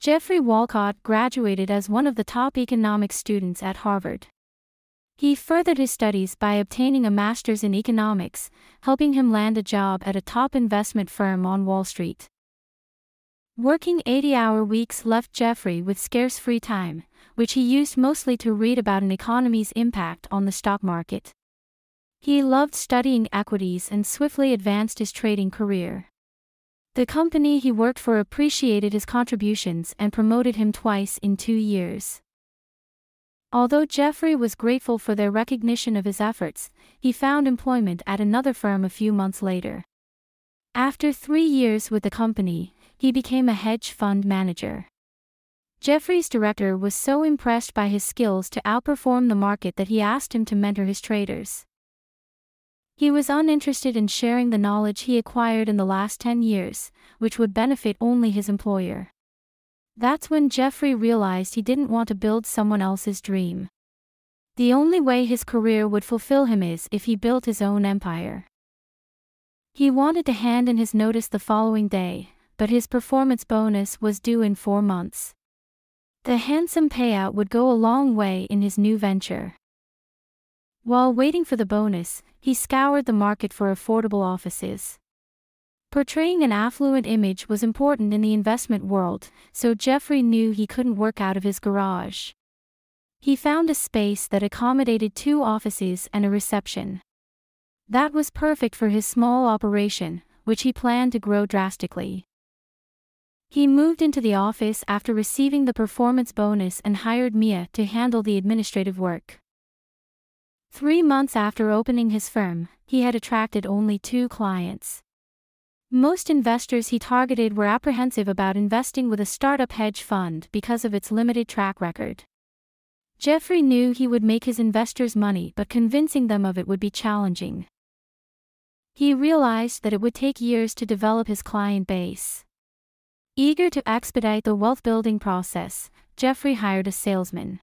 Jeffrey Walcott graduated as one of the top economics students at Harvard. He furthered his studies by obtaining a master's in economics, helping him land a job at a top investment firm on Wall Street. Working 80-hour weeks left Jeffrey with scarce free time, which he used mostly to read about an economy's impact on the stock market. He loved studying equities and swiftly advanced his trading career. The company he worked for appreciated his contributions and promoted him twice in 2 years. Although Jeffrey was grateful for their recognition of his efforts, he found employment at another firm a few months later. After 3 years with the company, he became a hedge fund manager. Jeffrey's director was so impressed by his skills to outperform the market that he asked him to mentor his traders. He was uninterested in sharing the knowledge he acquired in the last 10 years, which would benefit only his employer. That's when Jeffrey realized he didn't want to build someone else's dream. The only way his career would fulfill him is if he built his own empire. He wanted to hand in his notice the following day, but his performance bonus was due in 4 months. The handsome payout would go a long way in his new venture. While waiting for the bonus, he scoured the market for affordable offices. Portraying an affluent image was important in the investment world, so Jeffrey knew he couldn't work out of his garage. He found a space that accommodated 2 offices and a reception. That was perfect for his small operation, which he planned to grow drastically. He moved into the office after receiving the performance bonus and hired Mia to handle the administrative work. 3 months after opening his firm, he had attracted only 2 clients. Most investors he targeted were apprehensive about investing with a startup hedge fund because of its limited track record. Jeffrey knew he would make his investors money, but convincing them of it would be challenging. He realized that it would take years to develop his client base. Eager to expedite the wealth-building process, Jeffrey hired a salesman.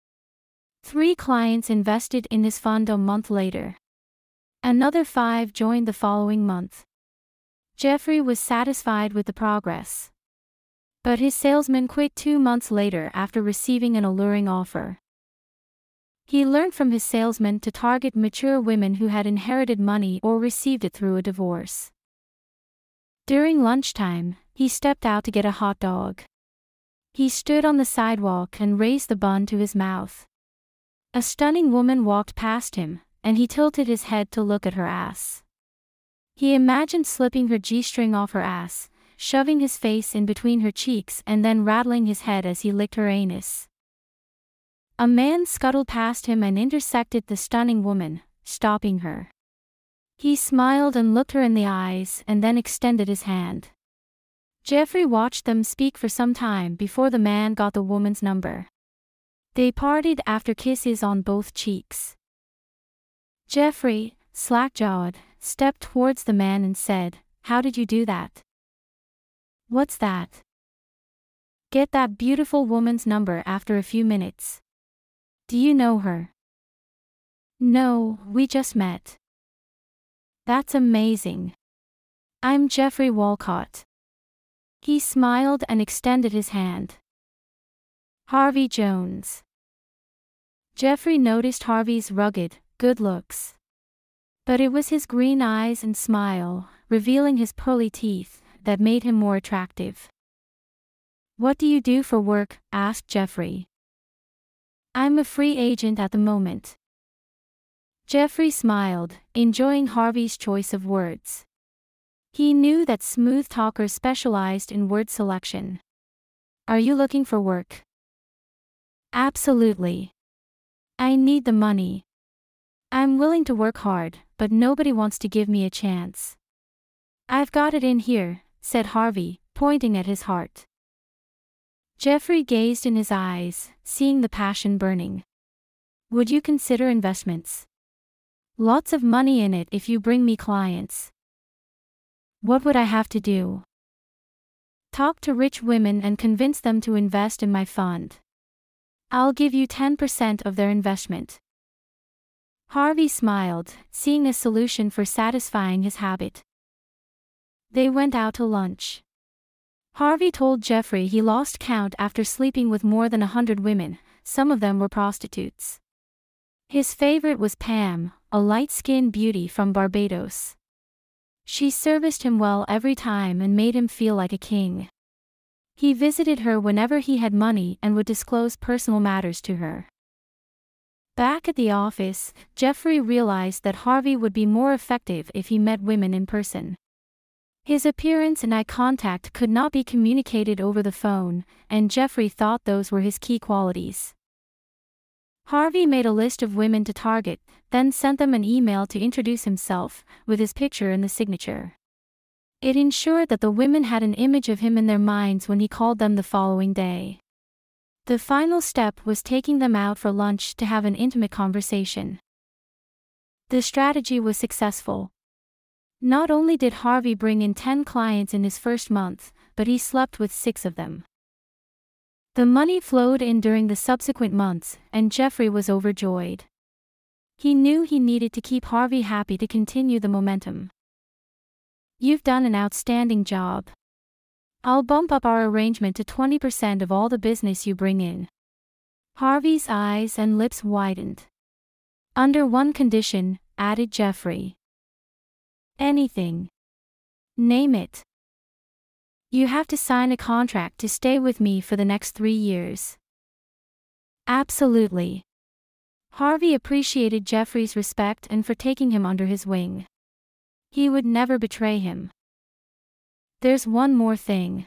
3 clients invested in his fund a month later. Another 5 joined the following month. Jeffrey was satisfied with the progress. But his salesman quit 2 months later after receiving an alluring offer. He learned from his salesman to target mature women who had inherited money or received it through a divorce. During lunchtime, he stepped out to get a hot dog. He stood on the sidewalk and raised the bun to his mouth. A stunning woman walked past him, and he tilted his head to look at her ass. He imagined slipping her G-string off her ass, shoving his face in between her cheeks and then rattling his head as he licked her anus. A man scuttled past him and intersected the stunning woman, stopping her. He smiled and looked her in the eyes and then extended his hand. Jeffrey watched them speak for some time before the man got the woman's number. They parted after kisses on both cheeks. Jeffrey, slack-jawed, stepped towards the man and said, "How did you do that?" "What's that?" "Get that beautiful woman's number after a few minutes." "Do you know her?" "No, we just met." "That's amazing. I'm Jeffrey Walcott." He smiled and extended his hand. Harvey Jones. Jeffrey noticed Harvey's rugged, good looks. But it was his green eyes and smile, revealing his pearly teeth, that made him more attractive. "What do you do for work?" asked Jeffrey. "I'm a free agent at the moment." Jeffrey smiled, enjoying Harvey's choice of words. He knew that smooth talkers specialized in word selection. "Are you looking for work?" "Absolutely. I need the money. I'm willing to work hard, but nobody wants to give me a chance." "I've got it in here," said Harvey, pointing at his heart. Jeffrey gazed in his eyes, seeing the passion burning. "Would you consider investments? Lots of money in it if you bring me clients." "What would I have to do?" "Talk to rich women and convince them to invest in my fund. I'll give you 10% of their investment." Harvey smiled, seeing a solution for satisfying his habit. They went out to lunch. Harvey told Jeffrey he lost count after sleeping with more than 100 women, some of them were prostitutes. His favorite was Pam, a light-skinned beauty from Barbados. She serviced him well every time and made him feel like a king. He visited her whenever he had money and would disclose personal matters to her. Back at the office, Jeffrey realized that Harvey would be more effective if he met women in person. His appearance and eye contact could not be communicated over the phone, and Jeffrey thought those were his key qualities. Harvey made a list of women to target, then sent them an email to introduce himself, with his picture in the signature. It ensured that the women had an image of him in their minds when he called them the following day. The final step was taking them out for lunch to have an intimate conversation. The strategy was successful. Not only did Harvey bring in 10 clients in his first month, but he slept with 6 of them. The money flowed in during the subsequent months, and Jeffrey was overjoyed. He knew he needed to keep Harvey happy to continue the momentum. "You've done an outstanding job. I'll bump up our arrangement to 20% of all the business you bring in." Harvey's eyes and lips widened. "Under one condition," added Jeffrey. "Anything. Name it." "You have to sign a contract to stay with me for the next 3 years." "Absolutely." Harvey appreciated Jeffrey's respect and for taking him under his wing. He would never betray him. "There's one more thing."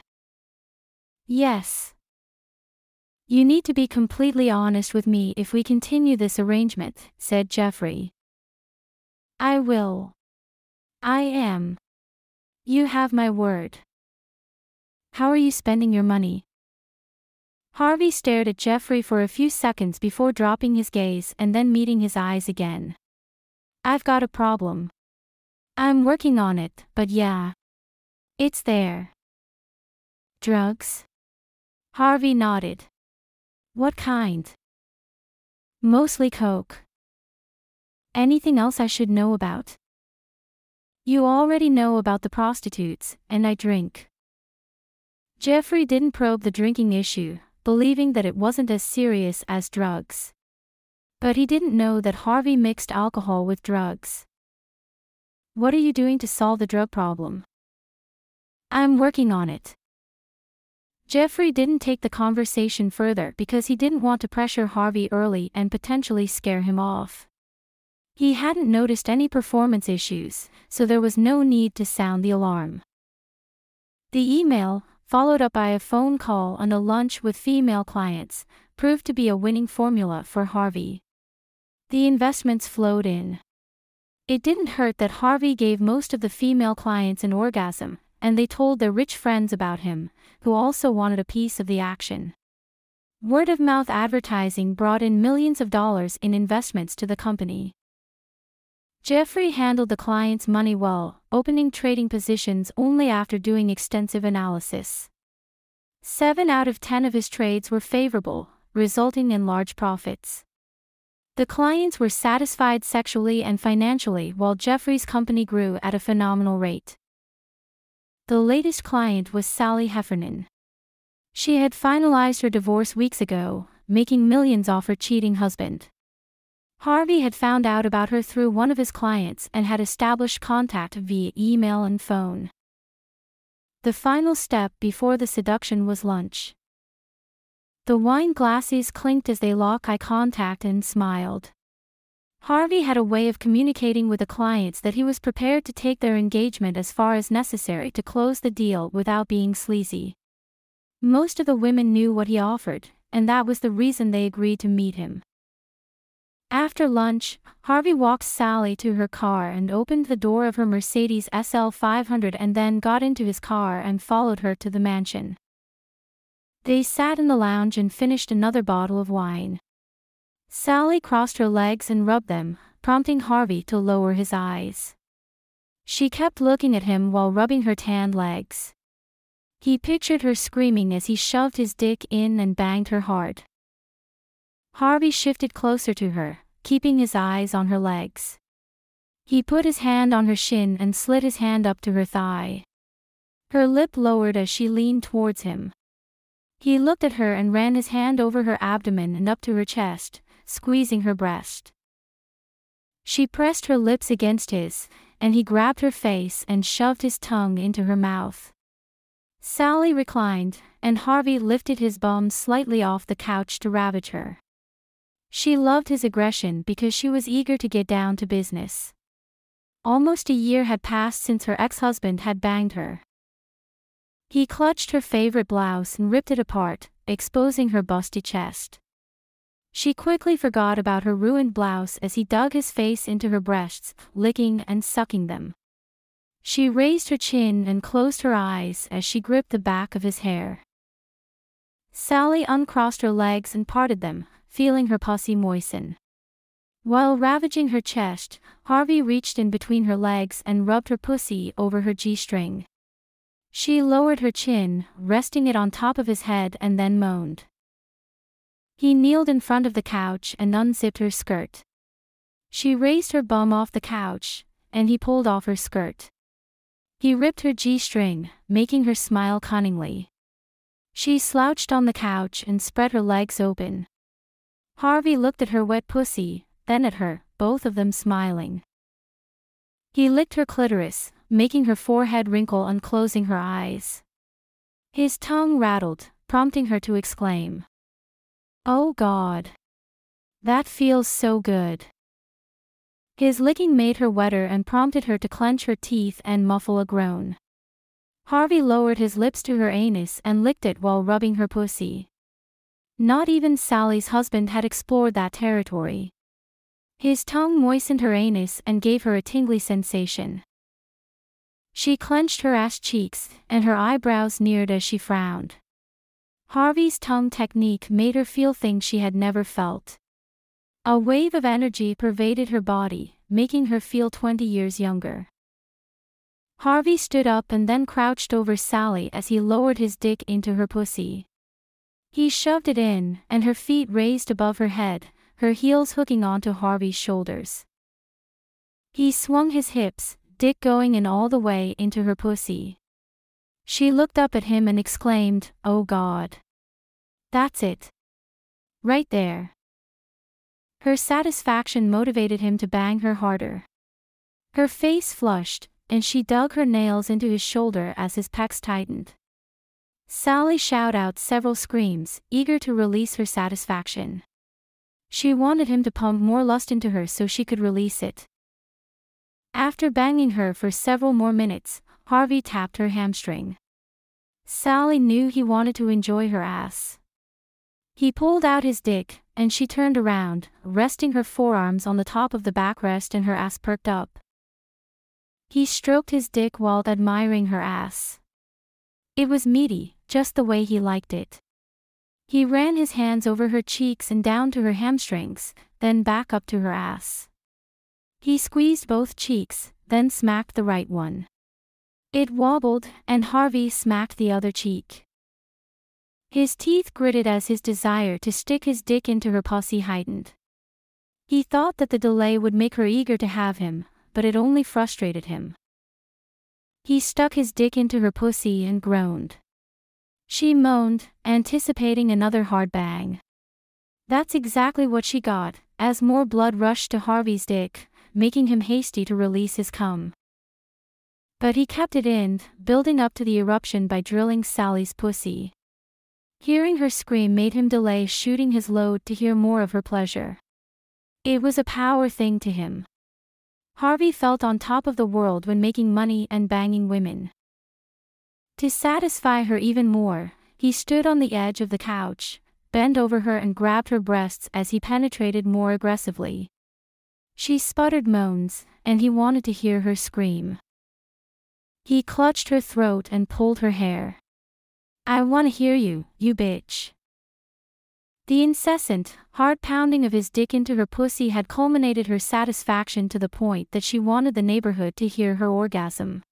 "Yes." "You need to be completely honest with me if we continue this arrangement," said Jeffrey. "I will. I am. You have my word." "How are you spending your money?" Harvey stared at Jeffrey for a few seconds before dropping his gaze and then meeting his eyes again. "I've got a problem. I'm working on it, but yeah. It's there." "Drugs?" Harvey nodded. "What kind?" "Mostly coke." "Anything else I should know about?" "You already know about the prostitutes, and I drink." Jeffrey didn't probe the drinking issue, believing that it wasn't as serious as drugs. But he didn't know that Harvey mixed alcohol with drugs. "What are you doing to solve the drug problem?" "I'm working on it." Jeffrey didn't take the conversation further because he didn't want to pressure Harvey early and potentially scare him off. He hadn't noticed any performance issues, so there was no need to sound the alarm. The email, followed up by a phone call and a lunch with female clients, proved to be a winning formula for Harvey. The investments flowed in. It didn't hurt that Harvey gave most of the female clients an orgasm, and they told their rich friends about him, who also wanted a piece of the action. Word-of-mouth advertising brought in millions of dollars in investments to the company. Jeffrey handled the clients' money well, opening trading positions only after doing extensive analysis. 7 out of 10 of his trades were favorable, resulting in large profits. The clients were satisfied sexually and financially while Jeffrey's company grew at a phenomenal rate. The latest client was Sally Heffernan. She had finalized her divorce weeks ago, making millions off her cheating husband. Harvey had found out about her through one of his clients and had established contact via email and phone. The final step before the seduction was lunch. The wine glasses clinked as they locked eye contact and smiled. Harvey had a way of communicating with the clients that he was prepared to take their engagement as far as necessary to close the deal without being sleazy. Most of the women knew what he offered, and that was the reason they agreed to meet him. After lunch, Harvey walked Sally to her car and opened the door of her Mercedes SL 500 and then got into his car and followed her to the mansion. They sat in the lounge and finished another bottle of wine. Sally crossed her legs and rubbed them, prompting Harvey to lower his eyes. She kept looking at him while rubbing her tanned legs. He pictured her screaming as he shoved his dick in and banged her hard. Harvey shifted closer to her, keeping his eyes on her legs. He put his hand on her shin and slid his hand up to her thigh. Her lip lowered as she leaned towards him. He looked at her and ran his hand over her abdomen and up to her chest, squeezing her breast. She pressed her lips against his, and he grabbed her face and shoved his tongue into her mouth. Sally reclined, and Harvey lifted his bum slightly off the couch to ravage her. She loved his aggression because she was eager to get down to business. Almost a year had passed since her ex-husband had banged her. He clutched her favorite blouse and ripped it apart, exposing her busty chest. She quickly forgot about her ruined blouse as he dug his face into her breasts, licking and sucking them. She raised her chin and closed her eyes as she gripped the back of his hair. Sally uncrossed her legs and parted them, feeling her pussy moisten. While ravaging her chest, Harvey reached in between her legs and rubbed her pussy over her G-string. She lowered her chin, resting it on top of his head, and then moaned. He kneeled in front of the couch and unzipped her skirt. She raised her bum off the couch, and he pulled off her skirt. He ripped her G-string, making her smile cunningly. She slouched on the couch and spread her legs open. Harvey looked at her wet pussy, then at her, both of them smiling. He licked her clitoris, making her forehead wrinkle and closing her eyes. His tongue rattled, prompting her to exclaim, "Oh God! That feels so good." His licking made her wetter and prompted her to clench her teeth and muffle a groan. Harvey lowered his lips to her anus and licked it while rubbing her pussy. Not even Sally's husband had explored that territory. His tongue moistened her anus and gave her a tingly sensation. She clenched her ass cheeks, and her eyebrows neared as she frowned. Harvey's tongue technique made her feel things she had never felt. A wave of energy pervaded her body, making her feel 20 years younger. Harvey stood up and then crouched over Sally as he lowered his dick into her pussy. He shoved it in, and her feet raised above her head, her heels hooking onto Harvey's shoulders. He swung his hips, dick going in all the way into her pussy. She looked up at him and exclaimed, "Oh God. That's it. Right there." Her satisfaction motivated him to bang her harder. Her face flushed, and she dug her nails into his shoulder as his pecs tightened. Sally shot out several screams, eager to release her satisfaction. She wanted him to pump more lust into her so she could release it. After banging her for several more minutes, Harvey tapped her hamstring. Sally knew he wanted to enjoy her ass. He pulled out his dick, and she turned around, resting her forearms on the top of the backrest and her ass perked up. He stroked his dick while admiring her ass. It was meaty, just the way he liked it. He ran his hands over her cheeks and down to her hamstrings, then back up to her ass. He squeezed both cheeks, then smacked the right one. It wobbled, and Harvey smacked the other cheek. His teeth gritted as his desire to stick his dick into her pussy heightened. He thought that the delay would make her eager to have him, but it only frustrated him. He stuck his dick into her pussy and groaned. She moaned, anticipating another hard bang. That's exactly what she got, as more blood rushed to Harvey's dick, making him hasty to release his cum. But he kept it in, building up to the eruption by drilling Sally's pussy. Hearing her scream made him delay shooting his load to hear more of her pleasure. It was a power thing to him. Harvey felt on top of the world when making money and banging women. To satisfy her even more, he stood on the edge of the couch, bent over her and grabbed her breasts as he penetrated more aggressively. She sputtered moans, and he wanted to hear her scream. He clutched her throat and pulled her hair. "I want to hear you, you bitch." The incessant, hard pounding of his dick into her pussy had culminated her satisfaction to the point that she wanted the neighborhood to hear her orgasm.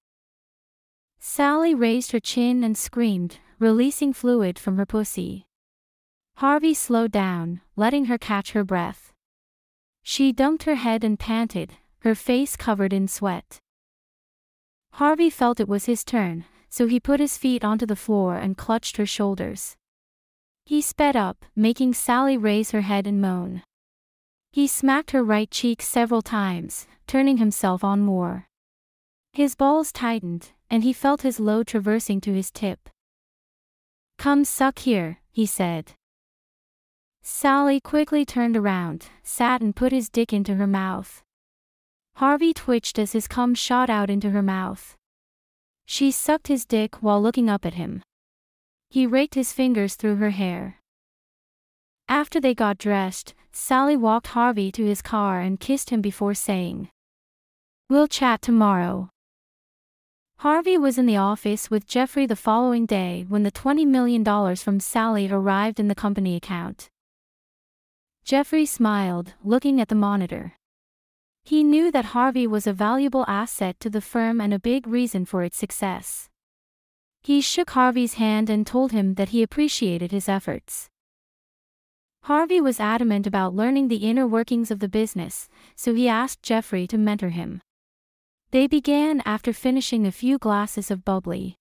Sally raised her chin and screamed, releasing fluid from her pussy. Harvey slowed down, letting her catch her breath. She dumped her head and panted, her face covered in sweat. Harvey felt it was his turn, so he put his feet onto the floor and clutched her shoulders. He sped up, making Sally raise her head and moan. He smacked her right cheek several times, turning himself on more. His balls tightened, and he felt his load traversing to his tip. "Come suck here," he said. Sally quickly turned around, sat and put his dick into her mouth. Harvey twitched as his cum shot out into her mouth. She sucked his dick while looking up at him. He raked his fingers through her hair. After they got dressed, Sally walked Harvey to his car and kissed him before saying, "We'll chat tomorrow." Harvey was in the office with Jeffrey the following day when the $20 million from Sally arrived in the company account. Jeffrey smiled, looking at the monitor. He knew that Harvey was a valuable asset to the firm and a big reason for its success. He shook Harvey's hand and told him that he appreciated his efforts. Harvey was adamant about learning the inner workings of the business, so he asked Jeffrey to mentor him. They began after finishing a few glasses of bubbly.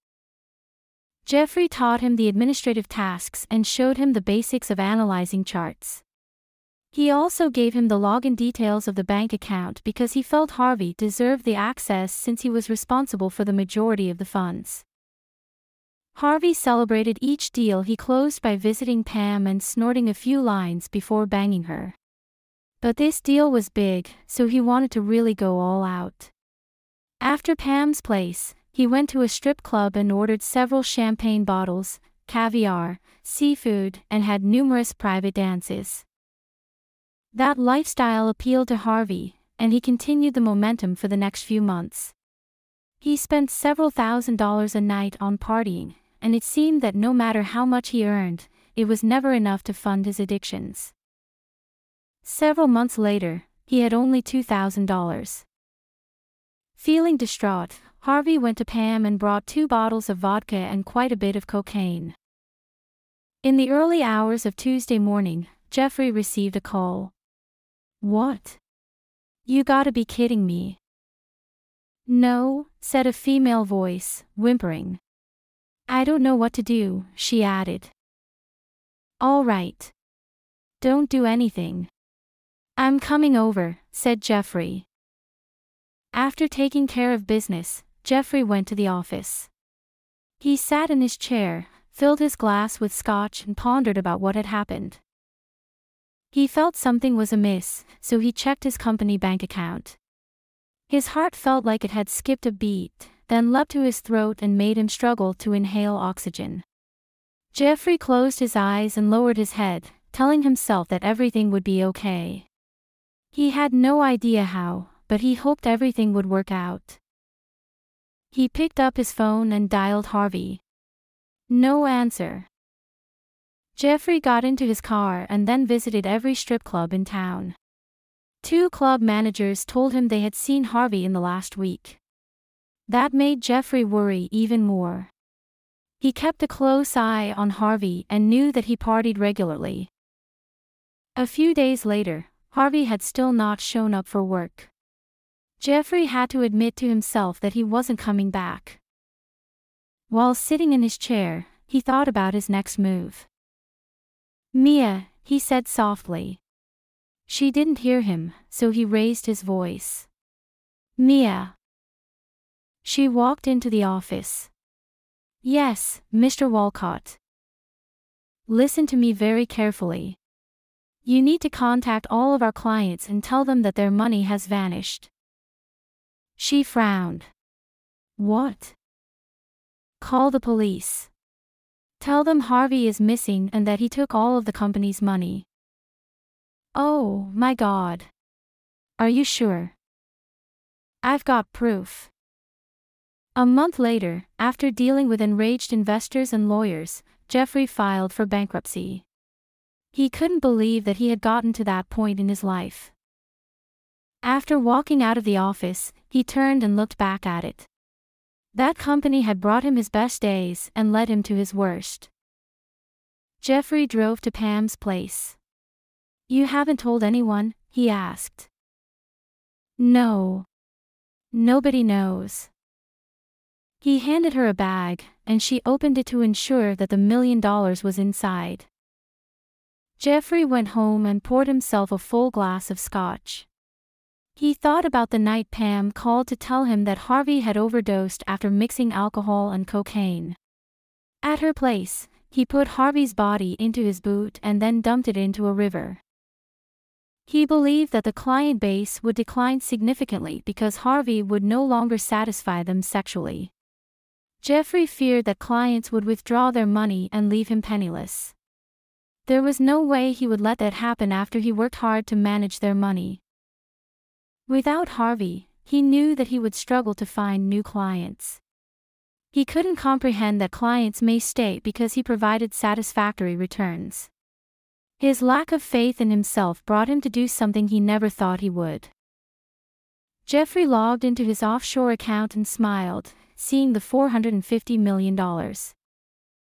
Jeffrey taught him the administrative tasks and showed him the basics of analyzing charts. He also gave him the login details of the bank account because he felt Harvey deserved the access since he was responsible for the majority of the funds. Harvey celebrated each deal he closed by visiting Pam and snorting a few lines before banging her. But this deal was big, so he wanted to really go all out. After Pam's place, he went to a strip club and ordered several champagne bottles, caviar, seafood, and had numerous private dances. That lifestyle appealed to Harvey, and he continued the momentum for the next few months. He spent several $1,000s a night on partying, and it seemed that no matter how much he earned, it was never enough to fund his addictions. Several months later, he had only $2,000. Feeling distraught, Harvey went to Pam and brought 2 bottles of vodka and quite a bit of cocaine. In the early hours of Tuesday morning, Jeffrey received a call. "What? You gotta be kidding me." "No," said a female voice, whimpering. "I don't know what to do," she added. "All right. Don't do anything. I'm coming over," said Jeffrey. After taking care of business, Jeffrey went to the office. He sat in his chair, filled his glass with scotch and pondered about what had happened. He felt something was amiss, so he checked his company bank account. His heart felt like it had skipped a beat, then leapt to his throat and made him struggle to inhale oxygen. Jeffrey closed his eyes and lowered his head, telling himself that everything would be okay. He had no idea how, but he hoped everything would work out. He picked up his phone and dialed Harvey. No answer. Jeffrey got into his car and then visited every strip club in town. 2 club managers told him they had seen Harvey in the last week. That made Jeffrey worry even more. He kept a close eye on Harvey and knew that he partied regularly. A few days later, Harvey had still not shown up for work. Jeffrey had to admit to himself that he wasn't coming back. While sitting in his chair, he thought about his next move. "Mia," he said softly. She didn't hear him, so he raised his voice. "Mia." She walked into the office. "Yes, Mr. Walcott." "Listen to me very carefully. You need to contact all of our clients and tell them that their money has vanished." She frowned. "What?" "Call the police. Tell them Harvey is missing and that he took all of the company's money." "Oh, my God. Are you sure?" "I've got proof." A month later, after dealing with enraged investors and lawyers, Jeffrey filed for bankruptcy. He couldn't believe that he had gotten to that point in his life. After walking out of the office, he turned and looked back at it. That company had brought him his best days and led him to his worst. Jeffrey drove to Pam's place. "You haven't told anyone?" he asked. "No. Nobody knows." He handed her a bag, and she opened it to ensure that the $1 million was inside. Jeffrey went home and poured himself a full glass of scotch. He thought about the night Pam called to tell him that Harvey had overdosed after mixing alcohol and cocaine. At her place, he put Harvey's body into his boot and then dumped it into a river. He believed that the client base would decline significantly because Harvey would no longer satisfy them sexually. Jeffrey feared that clients would withdraw their money and leave him penniless. There was no way he would let that happen after he worked hard to manage their money. Without Harvey, he knew that he would struggle to find new clients. He couldn't comprehend that clients may stay because he provided satisfactory returns. His lack of faith in himself brought him to do something he never thought he would. Jeffrey logged into his offshore account and smiled, seeing the $450 million.